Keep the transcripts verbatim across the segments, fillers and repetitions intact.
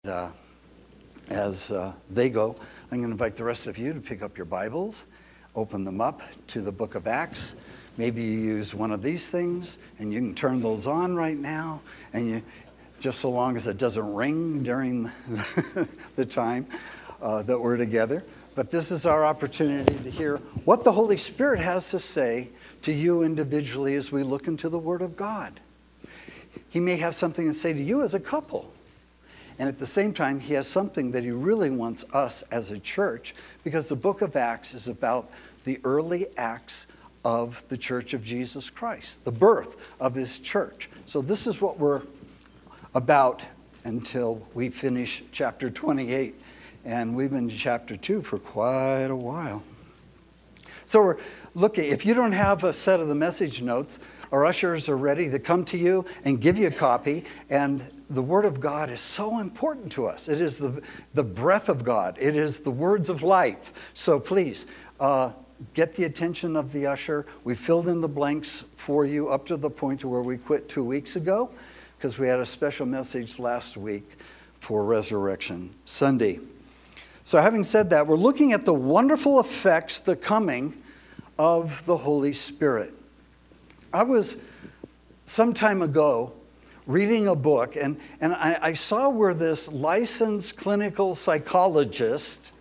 Uh, as uh, they go, I'm going to invite the rest of you to pick up your Bibles, open them up to the book of Acts. Maybe you use one of these things, and you can turn those on right now, and you, just so long as it doesn't ring during the, the time uh, that we're together. But this is our opportunity to hear what the Holy Spirit has to say to you individually as we look into the Word of God. He may have something to say to you as a couple. And at the same time, he has something that he really wants us as a church, because the book of Acts is about the early acts of the Church of Jesus Christ, the birth of his church. So this is what we're about until we finish chapter twenty-eight. And we've been in chapter two for quite a while. So we're looking, if you don't have a set of the message notes, our ushers are ready to come to you and give you a copy. And the Word of God is so important to us. It is the, the breath of God. It is the words of life. So please, uh, get the attention of the usher. We filled in the blanks for you up to the point to where we quit two weeks ago, because we had a special message last week for Resurrection Sunday. So having said that, we're looking at the wonderful effects, the coming of the Holy Spirit. I was some time ago reading a book, and, and I, I saw where this licensed clinical psychologist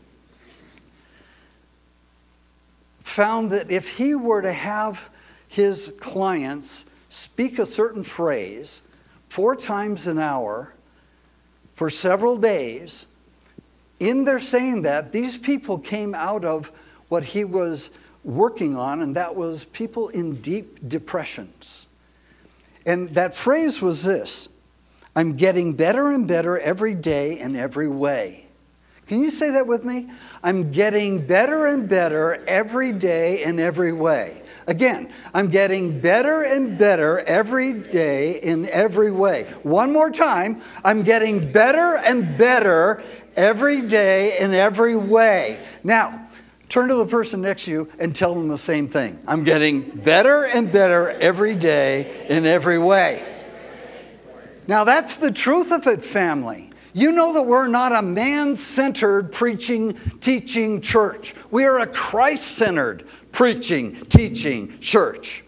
found that if he were to have his clients speak a certain phrase four times an hour for several days, in their saying that, these people came out of what he was working on, and that was people in deep depressions. And that phrase was this: I'm getting better and better every day in every way. Can you say that with me? I'm getting better and better every day in every way. Again, I'm getting better and better every day in every way. One more time. I'm getting better and better every day in every way. Now, turn to the person next to you and tell them the same thing. I'm getting better and better every day in every way. Now, that's the truth of it, family. You know that we're not a man-centered preaching, teaching church. We are a Christ-centered preaching, teaching church.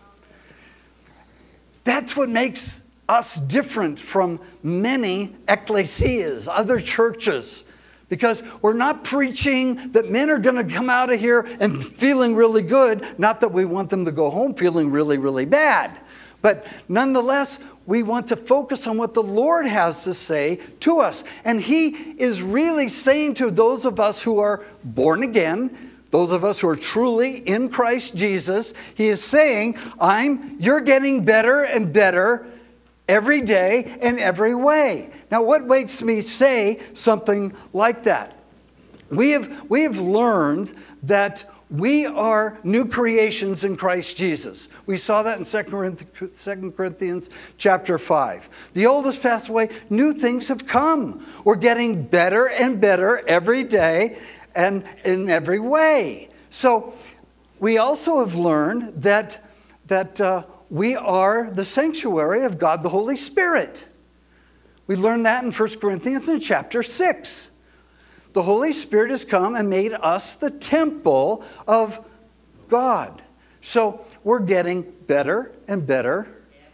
That's what makes us different from many ecclesias, other churches. Because we're not preaching that men are going to come out of here and feeling really good. Not that we want them to go home feeling really, really bad. But nonetheless, we want to focus on what the Lord has to say to us. And he is really saying to those of us who are born again, those of us who are truly in Christ Jesus, he is saying, I'm, you're getting better and better every day and every way. Now, what makes me say something like that? We have, we have learned that we are new creations in Christ Jesus. We saw that in Second Corinthians chapter five. The old has passed away, new things have come. We're getting better and better every day and in every way. So we also have learned that, that uh, we are the sanctuary of God the Holy Spirit. We learned that in First Corinthians in chapter six. The Holy Spirit has come and made us the temple of God. So we're getting better and better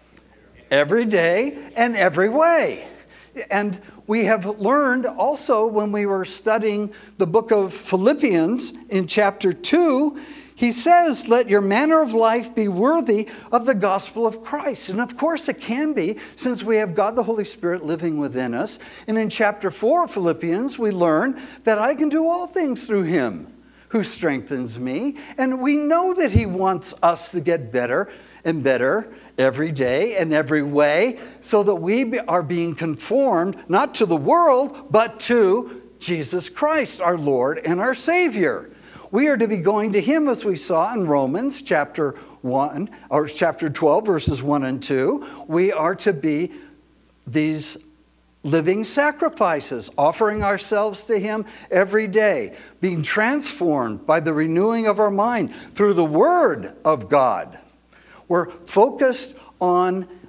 every day and every way. And we have learned also when we were studying the book of Philippians in chapter two, he says, let your manner of life be worthy of the gospel of Christ. And of course it can be, since we have God the Holy Spirit living within us. And in chapter four of Philippians, we learn that I can do all things through him who strengthens me. And we know that he wants us to get better and better every day and every way, so that we are being conformed not to the world, but to Jesus Christ, our Lord and our Savior. We are to be going to him, as we saw in Romans chapter one, or chapter twelve, verses one and two. We are to be these living sacrifices, offering ourselves to him every day, being transformed by the renewing of our mind through the Word of God. We're focused on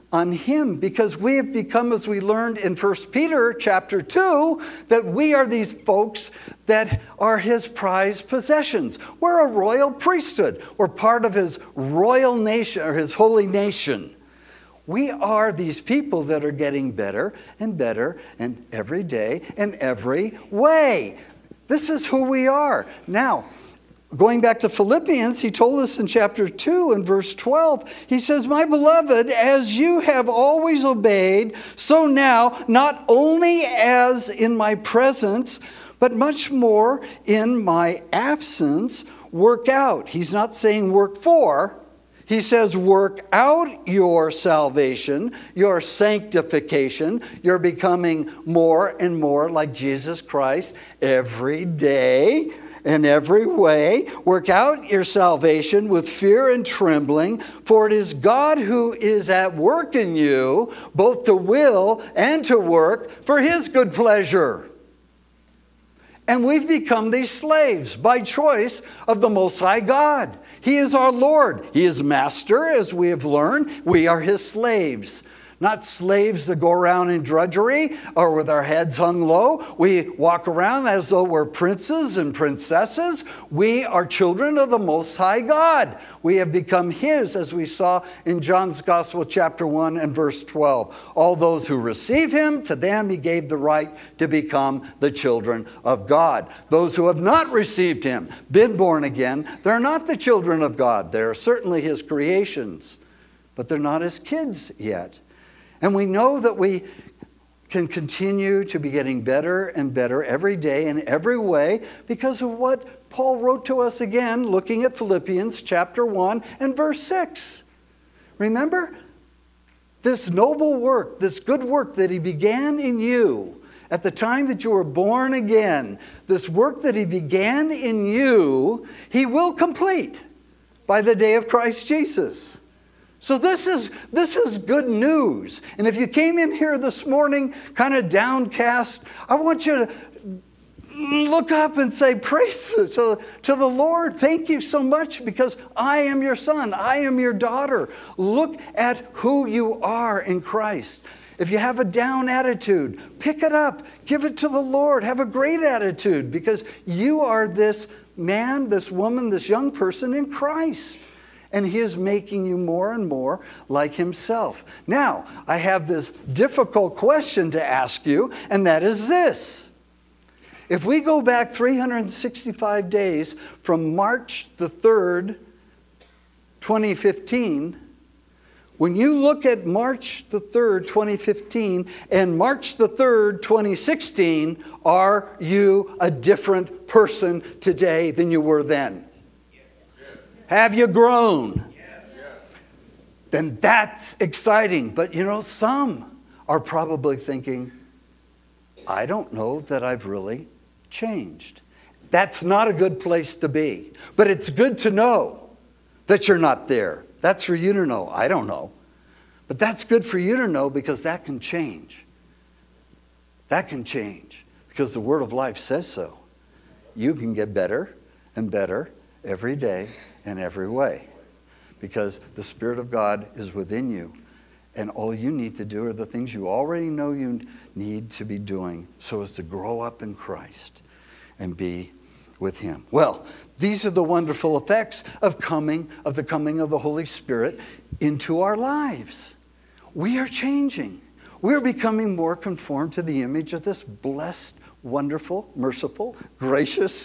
on him, because we have become, as we learned in First Peter chapter two, that we are these folks that are his prized possessions. We're a royal priesthood. We're part of his royal nation, or his holy nation. We are these people that are getting better and better, and every day and every way. This is who we are. Now, going back to Philippians, he told us in chapter two and verse twelve, he says, "My beloved, as you have always obeyed, so now, not only as in my presence, but much more in my absence, work out." He's not saying work for. He says work out your salvation, your sanctification. You're becoming more and more like Jesus Christ every day. In every way, work out your salvation with fear and trembling, for it is God who is at work in you, both to will and to work for his good pleasure. And we've become these slaves by choice of the Most High God. He is our Lord. He is master, as we have learned. We are his slaves. Not slaves that go around in drudgery or with our heads hung low. We walk around as though we're princes and princesses. We are children of the Most High God. We have become his, as we saw in John's Gospel, chapter one and verse twelve. All those who receive him, to them he gave the right to become the children of God. Those who have not received him, been born again, they're not the children of God. They're certainly his creations, but they're not his kids yet. And we know that we can continue to be getting better and better every day in every way because of what Paul wrote to us again, looking at Philippians chapter one and verse six. Remember? This noble work, this good work that he began in you at the time that you were born again, this work that he began in you, he will complete by the day of Christ Jesus. So this is, this is good news. And if you came in here this morning kind of downcast, I want you to look up and say, praise to, to the Lord. Thank you so much because I am your son. I am your daughter. Look at who you are in Christ. If you have a down attitude, pick it up. Give it to the Lord. Have a great attitude because you are this man, this woman, this young person in Christ. And he is making you more and more like himself. Now, I have this difficult question to ask you, and that is this. If we go back three hundred sixty-five days from March the third, twenty fifteen, when you look at March the third, twenty fifteen, and March the third, twenty sixteen, are you a different person today than you were then? Have you grown? Yes. Then that's exciting. But you know, some are probably thinking, I don't know that I've really changed. That's not a good place to be. But it's good to know that you're not there. That's for you to know. I don't know. But that's good for you to know because that can change. That can change because the Word of Life says so. You can get better and better every day. In every way, because the Spirit of God is within you, and all you need to do are the things you already know you need to be doing so as to grow up in Christ and be with him. Well, these are the wonderful effects of coming of the coming of the Holy Spirit into our lives. We are changing. We're becoming more conformed to the image of this blessed, wonderful, merciful, gracious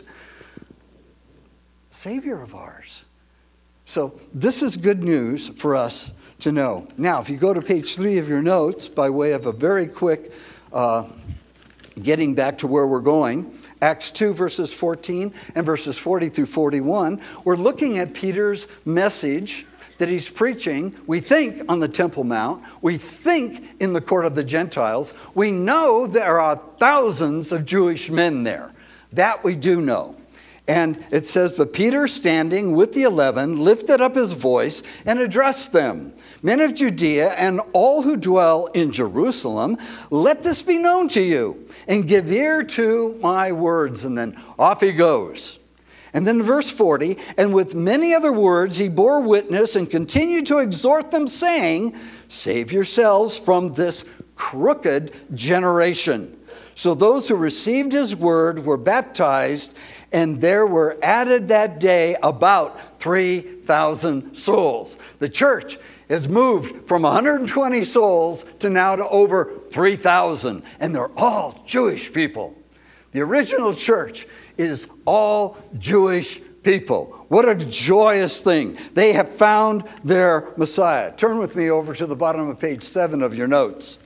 Savior of ours. So this is good news for us to know. Now, if you go to page three of your notes, by way of a very quick uh, getting back to where we're going, Acts two, verses fourteen and verses forty through forty-one, we're looking at Peter's message that he's preaching, we think, on the Temple Mount. We think in the court of the Gentiles. We know there are thousands of Jewish men there. That we do know. And it says, but Peter, standing with the eleven, lifted up his voice and addressed them. Men of Judea and all who dwell in Jerusalem, let this be known to you, and give ear to my words. And then off he goes. And then verse forty, and with many other words he bore witness and continued to exhort them, saying, save yourselves from this crooked generation. So those who received his word were baptized, and there were added that day about three thousand souls. The church has moved from one hundred twenty souls to now to over three thousand, and they're all Jewish people. The original church is all Jewish people. What a joyous thing. They have found their Messiah. Turn with me over to the bottom of page seven of your notes.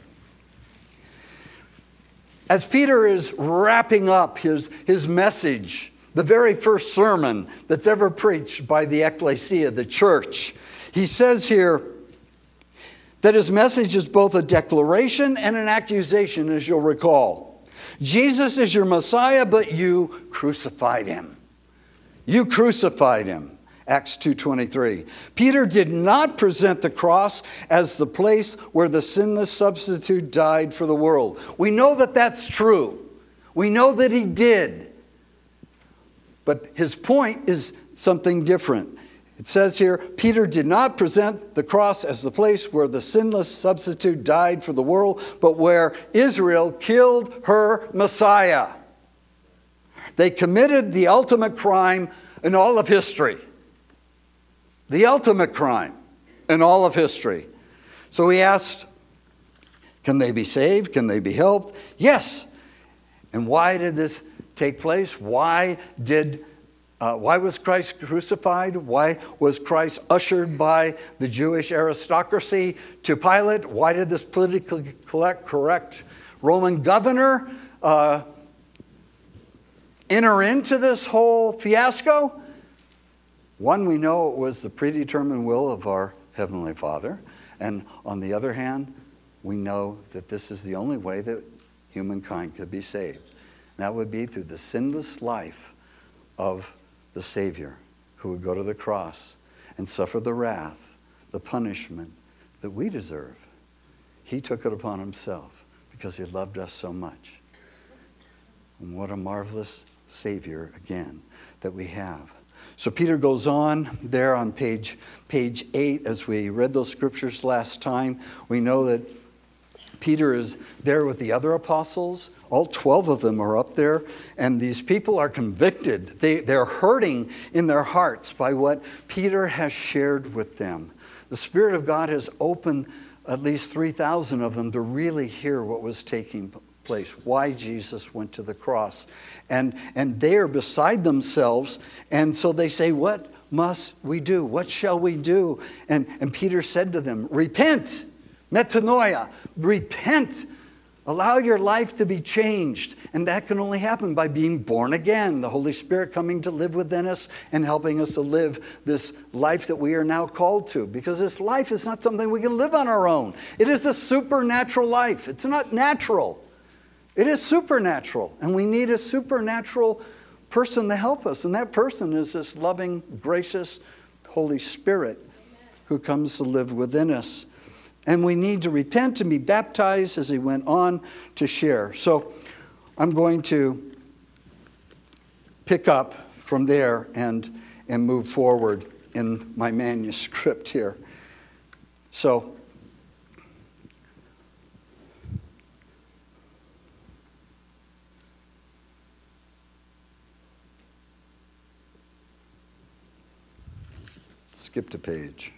As Peter is wrapping up his, his message, the very first sermon that's ever preached by the ecclesia, the church, he says here that his message is both a declaration and an accusation, as you'll recall. Jesus is your Messiah, but you crucified him. You crucified him. Acts two twenty-three. Peter did not present the cross as the place where the sinless substitute died for the world. We know that that's true. We know that he did. But his point is something different. It says here, Peter did not present the cross as the place where the sinless substitute died for the world, but where Israel killed her Messiah. They committed the ultimate crime in all of history. The ultimate crime in all of history. So he asked, can they be saved? Can they be helped? Yes. And why did this take place? Why did Uh, why was Christ crucified? Why was Christ ushered by the Jewish aristocracy to Pilate? Why did this politically correct Roman governor uh, enter into this whole fiasco? One, we know it was the predetermined will of our Heavenly Father. And on the other hand, we know that this is the only way that humankind could be saved. And that would be through the sinless life of the Savior, who would go to the cross and suffer the wrath, the punishment that we deserve. He took it upon himself because he loved us so much. And what a marvelous Savior, again, that we have. So Peter goes on there on page, page eight, as we read those scriptures last time. We know that Peter is there with the other apostles. All twelve of them are up there, and these people are convicted. They, they're hurting in their hearts by what Peter has shared with them. The Spirit of God has opened at least three thousand of them to really hear what was taking place, why Jesus went to the cross. And, and they are beside themselves, and so they say, what must we do? What shall we do? And, and Peter said to them, repent. Metanoia, repent. Allow your life to be changed. And that can only happen by being born again. The Holy Spirit coming to live within us and helping us to live this life that we are now called to. Because this life is not something we can live on our own. It is a supernatural life. It's not natural. It is supernatural. And we need a supernatural person to help us. And that person is this loving, gracious Holy Spirit who comes to live within us. And we need to repent and be baptized, as he went on to share. So I'm going to pick up from there and, and move forward in my manuscript here. So skip a page.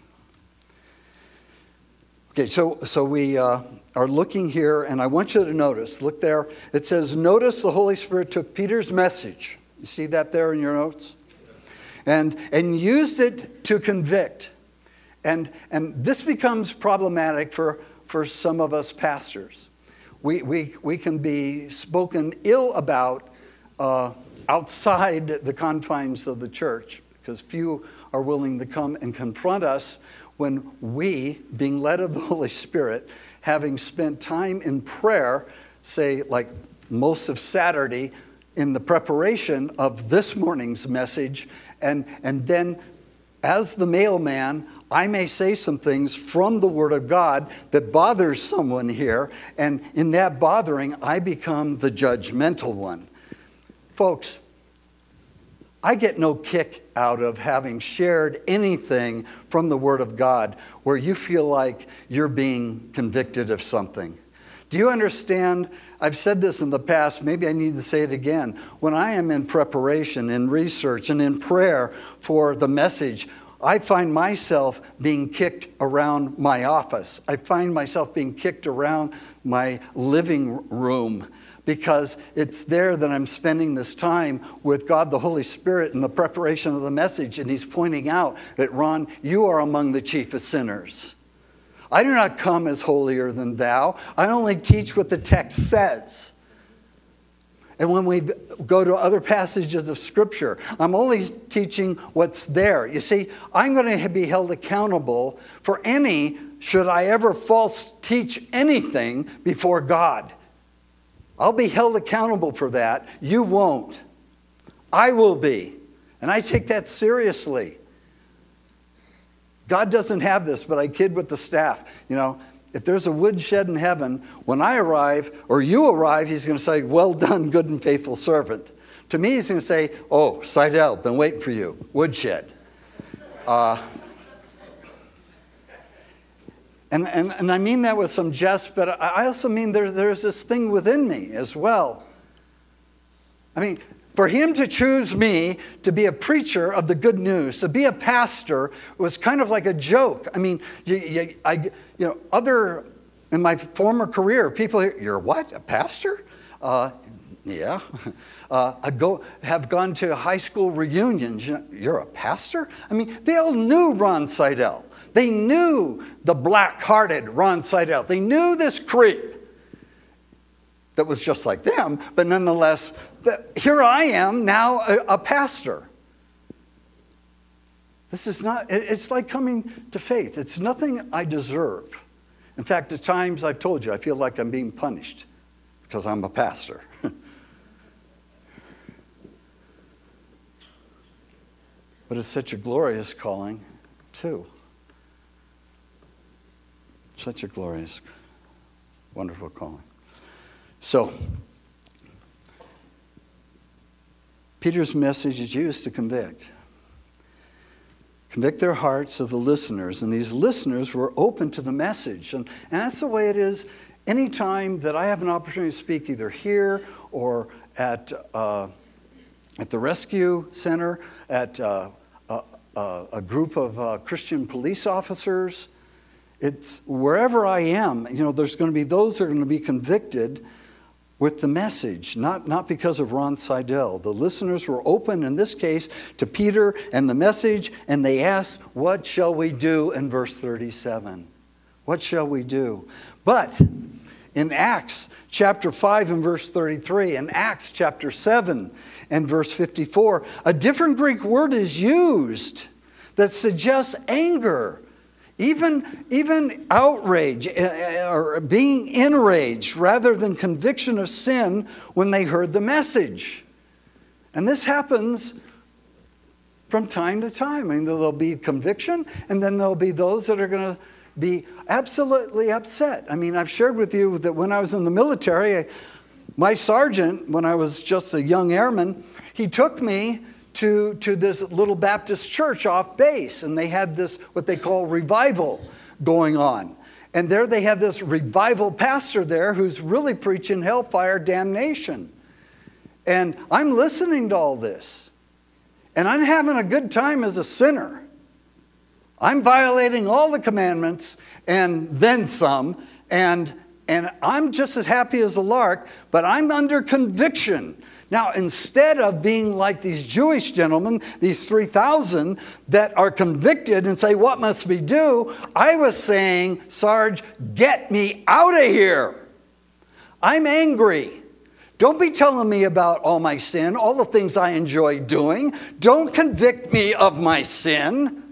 Okay, so, so we uh, are looking here, and I want you to notice, look there, it says, notice the Holy Spirit took Peter's message. You see that there in your notes? And, and used it to convict. And, and this becomes problematic for, for some of us pastors. We, we, we can be spoken ill about uh, outside the confines of the church, because few are willing to come and confront us when we, being led of the Holy Spirit, having spent time in prayer, say like most of Saturday, in the preparation of this morning's message, and, and then as the mailman, I may say some things from the Word of God that bothers someone here, and in that bothering, I become the judgmental one. Folks, I get no kick out of having shared anything from the Word of God where you feel like you're being convicted of something. Do you understand? I've said this in the past, maybe I need to say it again. When I am in preparation, in research, and in prayer for the message, I find myself being kicked around my office. I find myself being kicked around my living room, because it's there that I'm spending this time with God the Holy Spirit in the preparation of the message. And he's pointing out that, Ron, you are among the chief of sinners. I do not come as holier than thou. I only teach what the text says. And when we go to other passages of Scripture, I'm only teaching what's there. You see, I'm going to be held accountable for any, should I ever false teach anything before God. I'll be held accountable for that. You won't. I will be. And I take that seriously. God doesn't have this, but I kid with the staff. You know, if there's a woodshed in heaven, when I arrive, or you arrive, he's going to say, well done, good and faithful servant. To me, he's going to say, oh, Seidel, been waiting for you, woodshed. Uh, And, and, and I mean that with some jest, but I also mean there, there's this thing within me as well. I mean, for him to choose me to be a preacher of the good news, to be a pastor, was kind of like a joke. I mean, you, you, I, you know, other, in my former career, people hear, you're what, a pastor? Uh, yeah. Uh, I go, have gone to high school reunions. You're a pastor? I mean, they all knew Ron Seidel. They knew the black-hearted Ron Seidel. They knew this creep that was just like them, but nonetheless, the, here I am now, a, a pastor. This is not, it's like coming to faith. It's nothing I deserve. In fact, at times I've told you, I feel like I'm being punished because I'm a pastor. But it's such a glorious calling, too. Such a glorious, wonderful calling. So, Peter's message is used to convict. Convict their hearts of the listeners. And these listeners were open to the message. And, and that's the way it is anytime that I have an opportunity to speak, either here or at, uh, at the rescue center, at uh, a, a, a group of uh, Christian police officers. It's wherever I am, you know, there's going to be those that are going to be convicted with the message, not, not because of Ron Seidel. The listeners were open, in this case, to Peter and the message, and they asked, what shall we do in verse thirty-seven? What shall we do? But in Acts chapter five and verse thirty-three, in Acts chapter seven and verse fifty-four, a different Greek word is used that suggests anger. Even, even outrage or being enraged rather than conviction of sin when they heard the message. And this happens from time to time. I mean, there'll be conviction, and then there'll be those that are going to be absolutely upset. I mean, I've shared with you that when I was in the military, my sergeant, when I was just a young airman, he took me to, to this little Baptist church off base. And they had this, what they call revival going on. And there they have this revival pastor there who's really preaching hellfire damnation. And I'm listening to all this. And I'm having a good time as a sinner. I'm violating all the commandments and then some. And, and I'm just as happy as a lark, but I'm under conviction. Now, instead of being like these Jewish gentlemen, these three thousand that are convicted and say, what must we do? I was saying, Sarge, get me out of here. I'm angry. Don't be telling me about all my sin, all the things I enjoy doing. Don't convict me of my sin.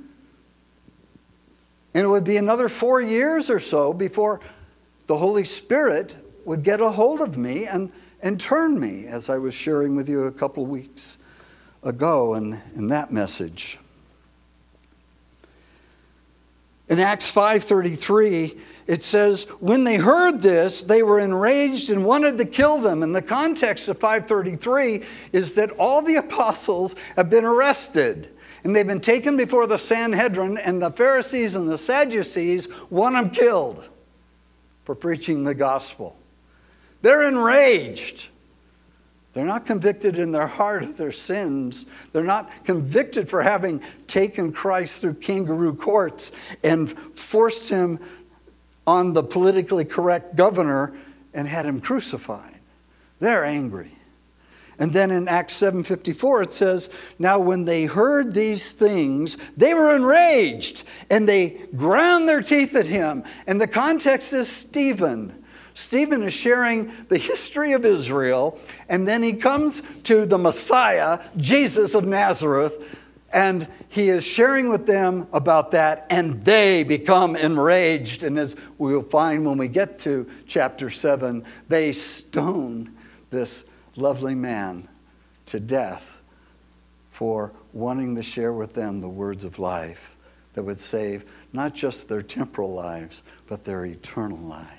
And it would be another four years or so before the Holy Spirit would get a hold of me and And turn me, as I was sharing with you a couple of weeks ago in, in that message. In Acts five thirty-three, it says, when they heard this, they were enraged and wanted to kill them. And the context of five thirty-three is that all the apostles have been arrested. And they've been taken before the Sanhedrin, and the Pharisees and the Sadducees want them killed for preaching the gospel. They're enraged. They're not convicted in their heart of their sins. They're not convicted for having taken Christ through kangaroo courts and forced him on the politically correct governor and had him crucified. They're angry. And then in Acts seven fifty-four it says, now when they heard these things, they were enraged and they ground their teeth at him. And the context is Stephen. Stephen is sharing the history of Israel, and then he comes to the Messiah, Jesus of Nazareth, and he is sharing with them about that, and they become enraged. And as we'll find when we get to chapter seven, they stone this lovely man to death for wanting to share with them the words of life that would save not just their temporal lives, but their eternal lives.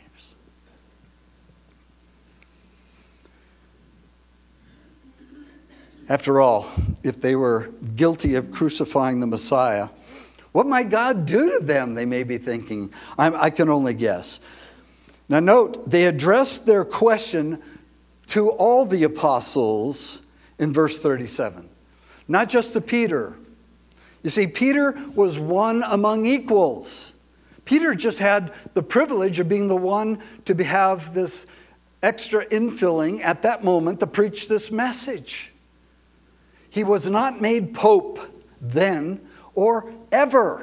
After all, if they were guilty of crucifying the Messiah, what might God do to them, they may be thinking. I'm, I can only guess. Now note, they addressed their question to all the apostles in verse thirty-seven. Not just to Peter. You see, Peter was one among equals. Peter just had the privilege of being the one to be, have this extra infilling at that moment to preach this message. He was not made pope then or ever.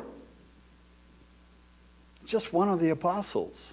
Just one of the apostles.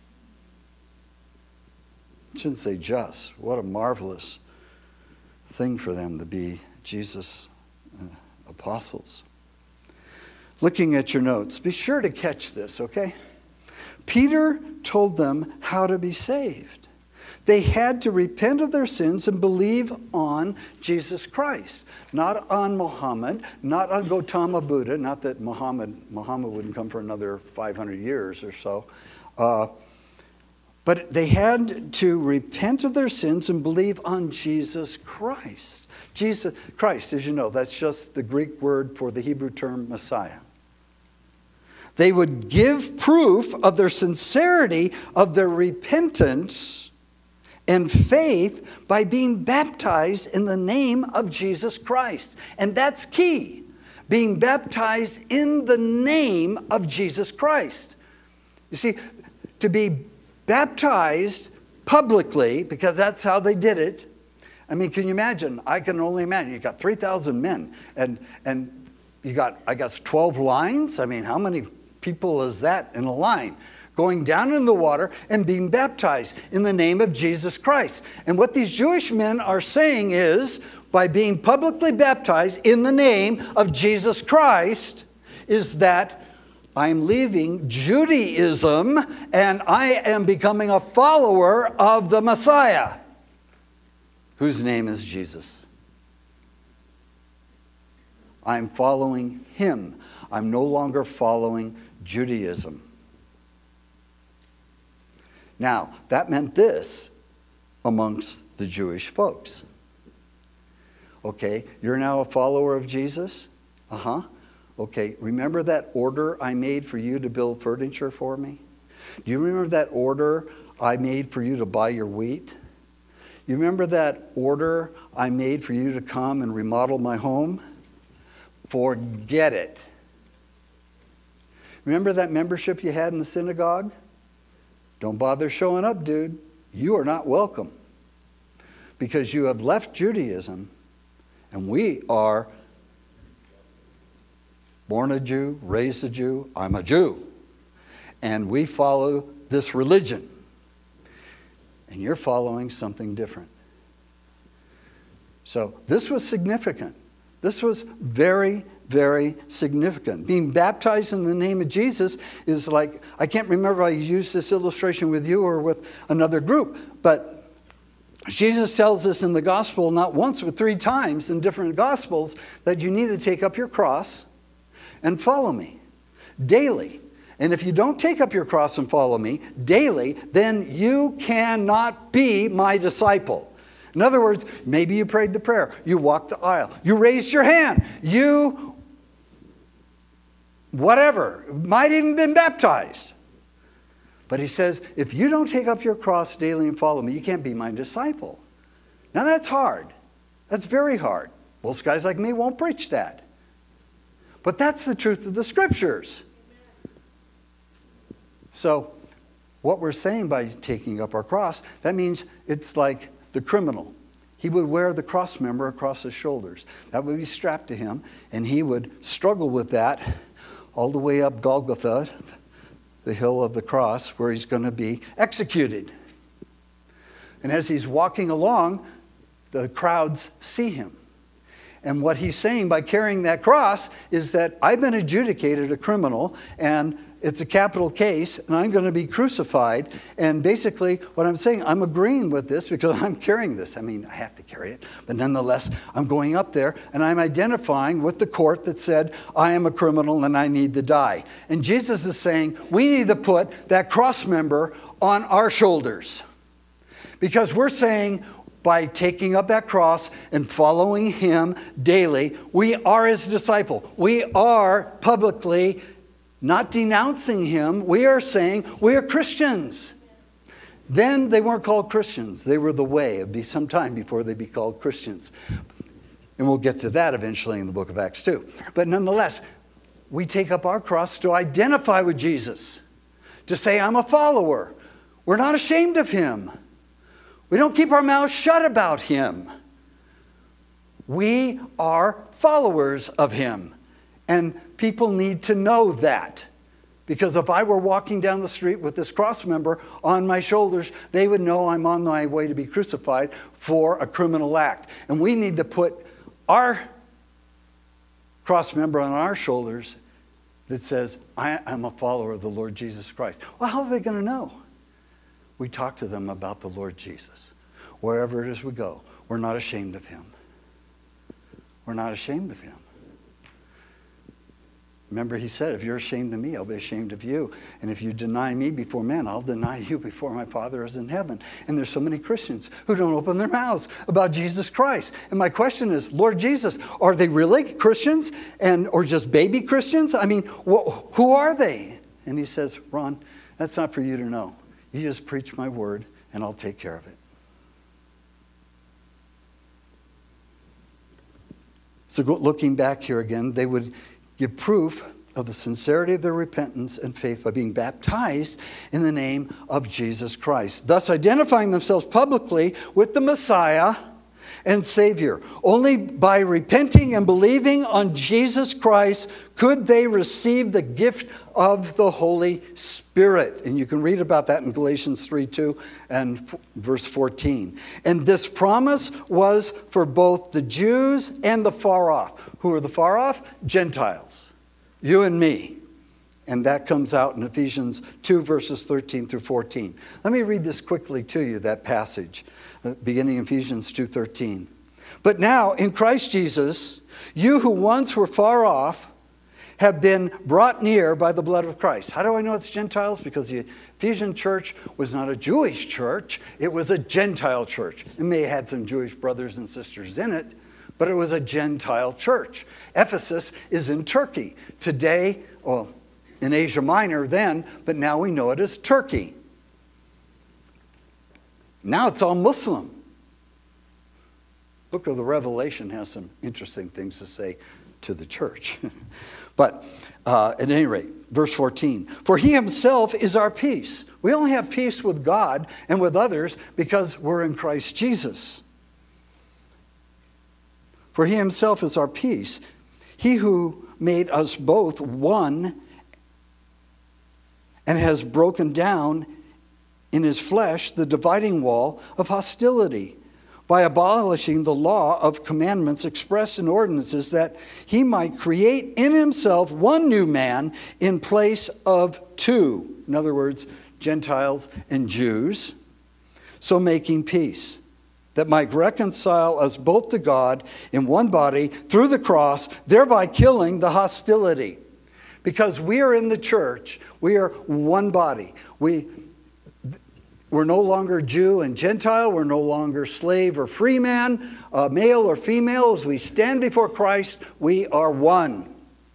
I shouldn't say just. What a marvelous thing for them to be Jesus' uh, apostles. Looking at your notes, be sure to catch this, okay? Peter told them how to be saved. They had to repent of their sins and believe on Jesus Christ. Not on Muhammad, not on Gautama Buddha, not that Muhammad, Muhammad wouldn't come for another five hundred years or so. Uh, but they had to repent of their sins and believe on Jesus Christ. Jesus Christ, as you know, that's just the Greek word for the Hebrew term Messiah. They would give proof of their sincerity, of their repentance and faith by being baptized in the name of Jesus Christ. And that's key. Being baptized in the name of Jesus Christ. You see, to be baptized publicly, because that's how they did it. I mean, can you imagine? I can only imagine. You got three thousand men, and and you got, I guess, twelve lines. I mean, how many people is that in a line? Going down in the water and being baptized in the name of Jesus Christ. And what these Jewish men are saying is, by being publicly baptized in the name of Jesus Christ, is that I'm leaving Judaism and I am becoming a follower of the Messiah, whose name is Jesus. I'm following him. I'm no longer following Judaism. Now, that meant this amongst the Jewish folks. Okay, you're now a follower of Jesus? Uh-huh. Okay, remember that order I made for you to build furniture for me? Do you remember that order I made for you to buy your wheat? You remember that order I made for you to come and remodel my home? Forget it. Remember that membership you had in the synagogue? Don't bother showing up, dude. You are not welcome. Because you have left Judaism, and we are born a Jew, raised a Jew. I'm a Jew. And we follow this religion. And you're following something different. So this was significant. This was very, very significant. Being baptized in the name of Jesus is like, I can't remember if I used this illustration with you or with another group, but Jesus tells us in the gospel not once but three times in different gospels that you need to take up your cross and follow me daily. And if you don't take up your cross and follow me daily, then you cannot be my disciple. In other words, maybe you prayed the prayer, you walked the aisle, you raised your hand, you, whatever, might even been baptized. But he says, if you don't take up your cross daily and follow me, you can't be my disciple. Now that's hard. That's very hard. Most guys like me won't preach that. But that's the truth of the scriptures. So what we're saying by taking up our cross, that means it's like the criminal. He would wear the cross member across his shoulders. That would be strapped to him, and he would struggle with that all the way up Golgotha, the hill of the cross, where he's going to be executed. And as he's walking along, the crowds see him. And what he's saying by carrying that cross is that I've been adjudicated a criminal, and it's a capital case, and I'm going to be crucified. And basically, what I'm saying, I'm agreeing with this because I'm carrying this. I mean, I have to carry it, but nonetheless, I'm going up there, and I'm identifying with the court that said, I am a criminal and I need to die. And Jesus is saying, we need to put that cross member on our shoulders. Because we're saying, by taking up that cross and following him daily, we are his disciple. We are publicly not denouncing him. We are saying we are Christians. Then they weren't called Christians. They were the way. It would be some time before they'd be called Christians. And we'll get to that eventually in the book of Acts too. But nonetheless, we take up our cross to identify with Jesus. To say, I'm a follower. We're not ashamed of him. We don't keep our mouths shut about him. We are followers of him. And people need to know that. Because if I were walking down the street with this cross member on my shoulders, they would know I'm on my way to be crucified for a criminal act. And we need to put our cross member on our shoulders that says, I am a follower of the Lord Jesus Christ. Well, how are they going to know? We talk to them about the Lord Jesus. Wherever it is we go, we're not ashamed of him. We're not ashamed of him. Remember, he said, if you're ashamed of me, I'll be ashamed of you. And if you deny me before men, I'll deny you before my Father is in heaven. And there's so many Christians who don't open their mouths about Jesus Christ. And my question is, Lord Jesus, are they really Christians and or just baby Christians? I mean, wh- who are they? And he says, Ron, that's not for you to know. You just preach my word, and I'll take care of it. So go, looking back here again, they would give proof of the sincerity of their repentance and faith by being baptized in the name of Jesus Christ, thus identifying themselves publicly with the Messiah and Savior. Only by repenting and believing on Jesus Christ could they receive the gift of the Holy Spirit. And you can read about that in Galatians three two and verse fourteen. And this promise was for both the Jews and the far off. Who are the far off? Gentiles. You and me. And that comes out in Ephesians two, verses thirteen through fourteen. Let me read this quickly to you, that passage, beginning in Ephesians two thirteen. But now, in Christ Jesus, you who once were far off have been brought near by the blood of Christ. How do I know it's Gentiles? Because the Ephesian church was not a Jewish church. It was a Gentile church. It may have had some Jewish brothers and sisters in it, but it was a Gentile church. Ephesus is in Turkey. Today, well, in Asia Minor then, but now we know it as Turkey. Now it's all Muslim. Book of the Revelation has some interesting things to say to the church. But uh, at any rate, verse fourteen, for he himself is our peace. We only have peace with God and with others because we're in Christ Jesus. For he himself is our peace. He who made us both one and has broken down in his flesh the dividing wall of hostility by abolishing the law of commandments expressed in ordinances, that he might create in himself one new man in place of two. In other words, Gentiles and Jews. So making peace, that might reconcile us both to God in one body through the cross, thereby killing the hostility. Because we are in the church. We are one body. We, we're no longer Jew and Gentile. We're no longer slave or free man, uh, male or female. As we stand before Christ, we are one.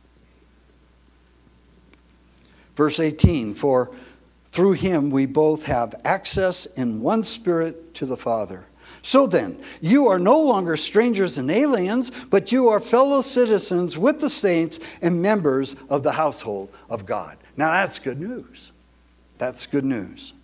Verse eighteen, for through him we both have access in one Spirit to the Father. So then, you are no longer strangers and aliens, but you are fellow citizens with the saints and members of the household of God. Now that's good news. That's good news.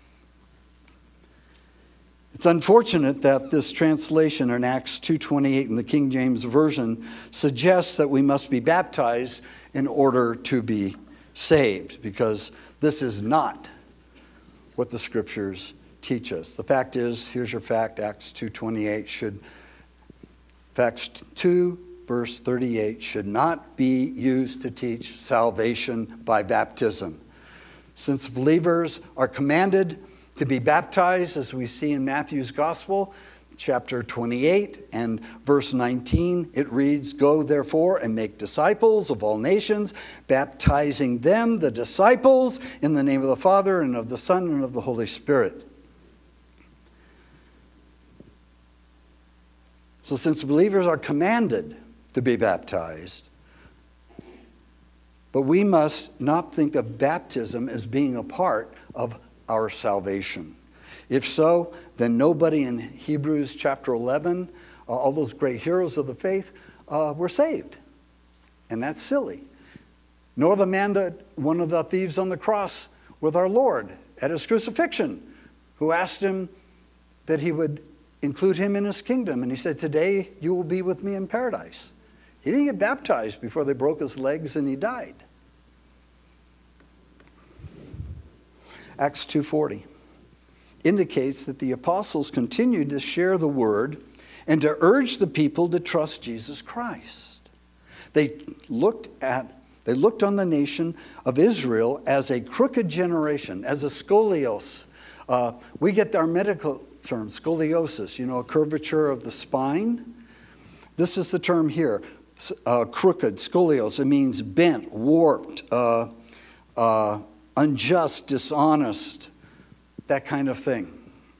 It's unfortunate that this translation in Acts two twenty-eight in the King James Version suggests that we must be baptized in order to be saved, because this is not what the Scriptures teach us. The fact is, here's your fact, Acts two twenty-eight should, Acts two verse thirty-eight should not be used to teach salvation by baptism. Since believers are commanded to be baptized, as we see in Matthew's Gospel, chapter twenty-eight and verse nineteen, it reads, go therefore and make disciples of all nations, baptizing them, the disciples, in the name of the Father and of the Son and of the Holy Spirit. So since believers are commanded to be baptized, but we must not think of baptism as being a part of our salvation. If so, then nobody in Hebrews chapter eleven, uh, all those great heroes of the faith, uh, were saved. And that's silly. Nor the man that, one of the thieves on the cross with our Lord at his crucifixion, who asked him that he would include him in his kingdom. And he said, today you will be with me in paradise. He didn't get baptized before they broke his legs and he died. Acts two forty indicates that the apostles continued to share the word and to urge the people to trust Jesus Christ. They looked at, they looked on the nation of Israel as a crooked generation, as a scolios. Uh, we get our medical term, scoliosis, you know, a curvature of the spine. This is the term here, uh, crooked, scolios. It means bent, warped, uh, uh, unjust, dishonest, that kind of thing.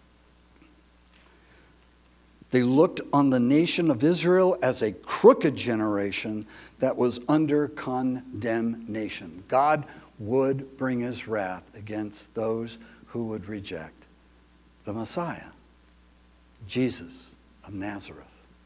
They looked on the nation of Israel as a crooked generation that was under condemnation. God would bring his wrath against those who would reject the Messiah, Jesus of Nazareth.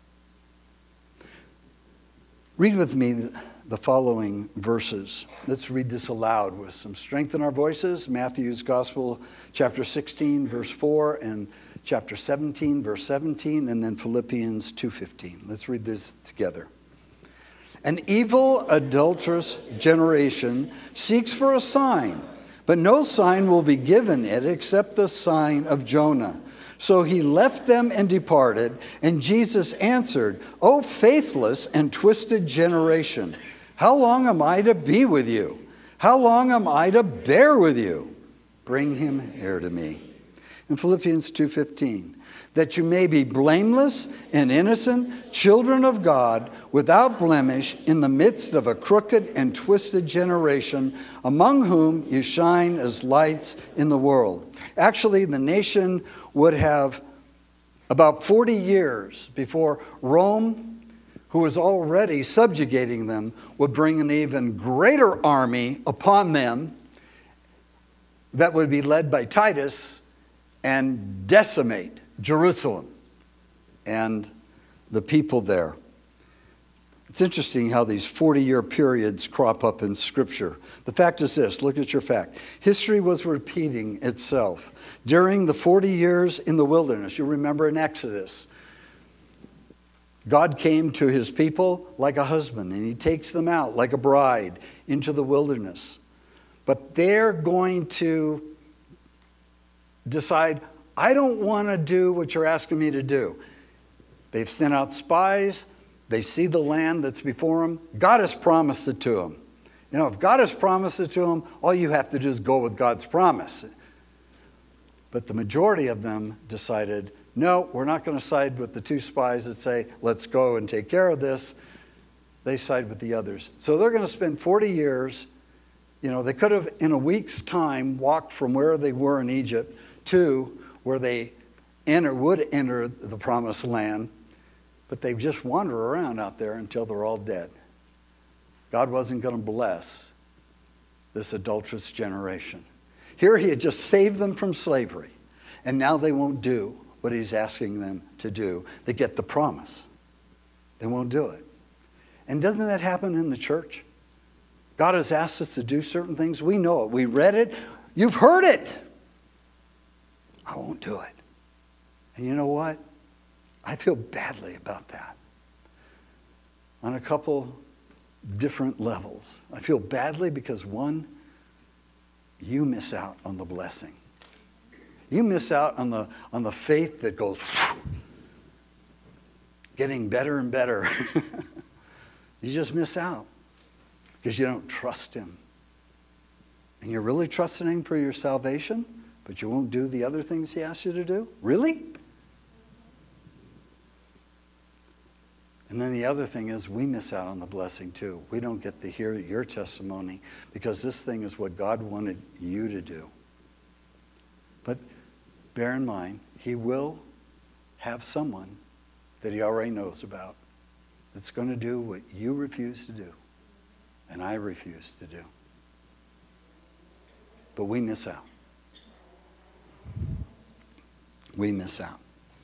Read with me the following verses. Let's read this aloud with some strength in our voices. Matthew's Gospel, chapter sixteen, verse four, and chapter seventeen, verse seventeen, and then Philippians two fifteen. Let's read this together. An evil, adulterous generation seeks for a sign, but no sign will be given it except the sign of Jonah. So he left them and departed, and Jesus answered, O faithless and twisted generation, how long am I to be with you? How long am I to bear with you? Bring him here to me. In Philippians two fifteen, that you may be blameless and innocent, children of God, without blemish, in the midst of a crooked and twisted generation, among whom you shine as lights in the world. Actually, the nation would have about forty years before Rome, who was already subjugating them, would bring an even greater army upon them that would be led by Titus and decimate Jerusalem and the people there. It's interesting how these forty-year periods crop up in Scripture. The fact is this, look at your fact. History was repeating itself. During the forty years in the wilderness, you remember in Exodus, God came to his people like a husband, and he takes them out like a bride into the wilderness. But they're going to decide, I don't want to do what you're asking me to do. They've sent out spies. They see the land that's before them. God has promised it to them. You know, if God has promised it to them, all you have to do is go with God's promise. But the majority of them decided, no, we're not going to side with the two spies that say, let's go and take care of this. they side with the others. So they're going to spend forty years. You know, they could have, in a week's time, walked from where they were in Egypt to where they enter, would enter the promised land, but they just wander around out there until they're all dead. God wasn't going to bless this adulterous generation. Here he had just saved them from slavery, and now they won't do what he's asking them to do. They get the promise. They won't do it. And doesn't that happen in the church? God has asked us to do certain things. We know it. We read it. You've heard it. I won't do it. And you know what? I feel badly about that. On a couple different levels. I feel badly because, one, you miss out on the blessing. You miss out on the, on the faith that goes whew, getting better and better. You just miss out because you don't trust him. And you're really trusting him for your salvation, but you won't do the other things he asks you to do? Really? And then the other thing is we miss out on the blessing too. We don't get to hear your testimony because this thing is what God wanted you to do. But bear in mind, he will have someone that he already knows about that's going to do what you refuse to do and I refuse to do. But we miss out. We miss out.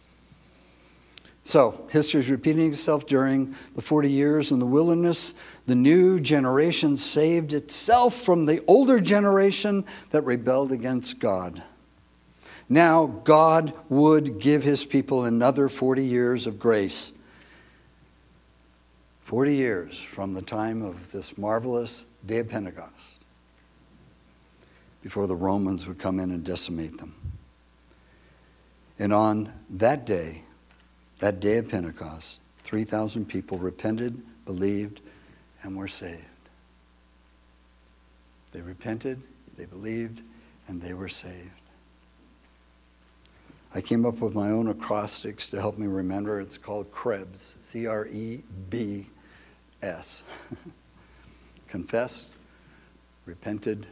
So, history is repeating itself during the forty years in the wilderness. The new generation saved itself from the older generation that rebelled against God. Now, God would give his people another forty years of grace. forty years from the time of this marvelous day of Pentecost, before the Romans would come in and decimate them. And on that day, that day of Pentecost, three thousand people repented, believed, and were saved. They repented, they believed, and they were saved. I came up with my own acrostics to help me remember. It's called CREBS, C R E B S. Confessed, repented,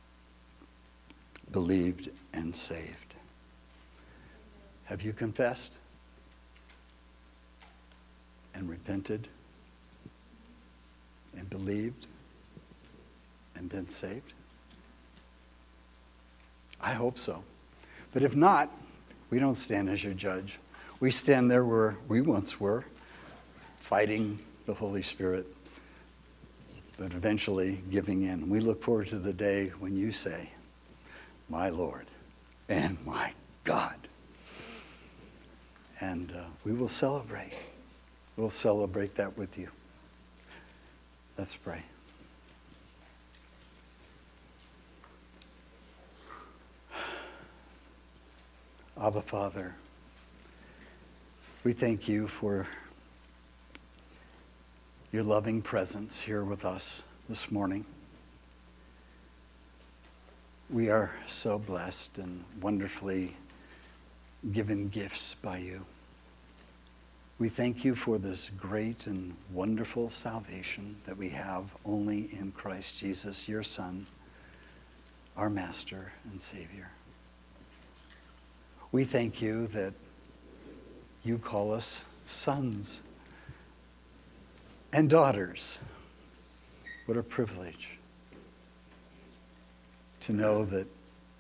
believed, and saved. Have you confessed and repented and believed and been saved? I hope so. But if not, we don't stand as your judge. We stand there where we once were, fighting the Holy Spirit, but eventually giving in. We look forward to the day when you say, my Lord and my God. And uh, we will celebrate. We'll celebrate that with you. Let's pray. Abba, Father, we thank you for your loving presence here with us this morning. We are so blessed and wonderfully given gifts by you. We thank you for this great and wonderful salvation that we have only in Christ Jesus, your Son, our Master and Savior. We thank you that you call us sons and daughters. What a privilege to know that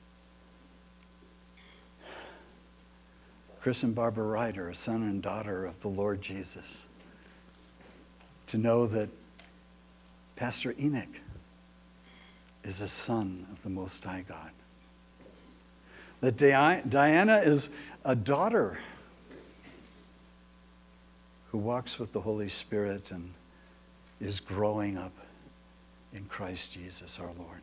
Chris and Barbara Wright are a son and daughter of the Lord Jesus. To know that Pastor Enoch is a son of the Most High God. That Diana is a daughter who walks with the Holy Spirit and is growing up in Christ Jesus our Lord.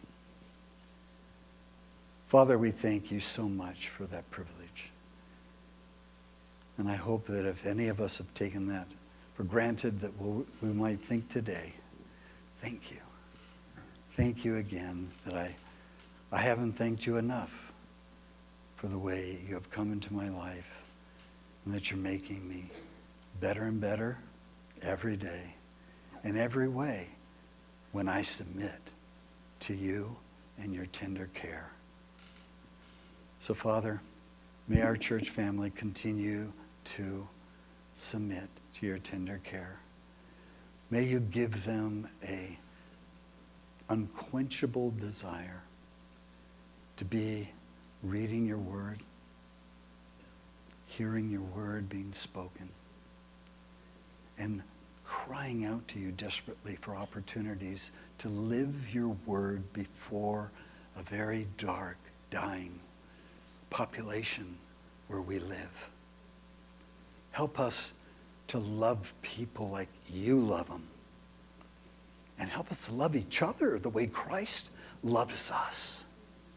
Father, we thank you so much for that privilege. And I hope that if any of us have taken that for granted, that we'll, we might think today, thank you. Thank you again that I, I haven't thanked you enough for the way you have come into my life and that you're making me better and better every day in every way when I submit to you and your tender care. So, Father, may our church family continue to submit to your tender care. May you give them a unquenchable desire to be reading your word, hearing your word being spoken, and crying out to you desperately for opportunities to live your word before a very dark, dying population where we live. Help us to love people like you love them. And help us to love each other the way Christ loves us.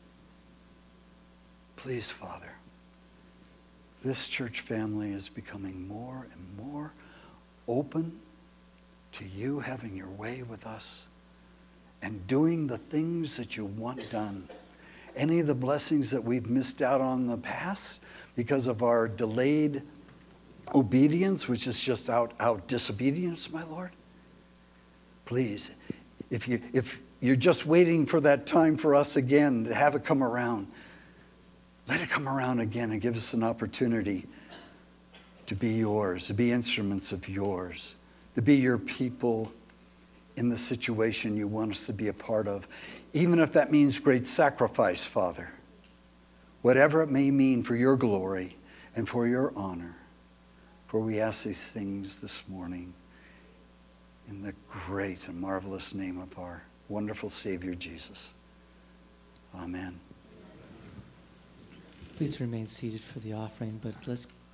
Please, Father, this church family is becoming more and more open to you having your way with us and doing the things that you want done. Any of the blessings that we've missed out on in the past because of our delayed obedience, which is just out, out disobedience, my Lord. Please, if, you, if you're just waiting for that time for us again to have it come around, let it come around again and give us an opportunity to be yours, to be instruments of yours, to be your people in the situation you want us to be a part of, even if that means great sacrifice, Father. Whatever it may mean for your glory and for your honor. For we ask these things this morning in the great and marvelous name of our wonderful Savior, Jesus. Amen. Please remain seated for the offering, but let's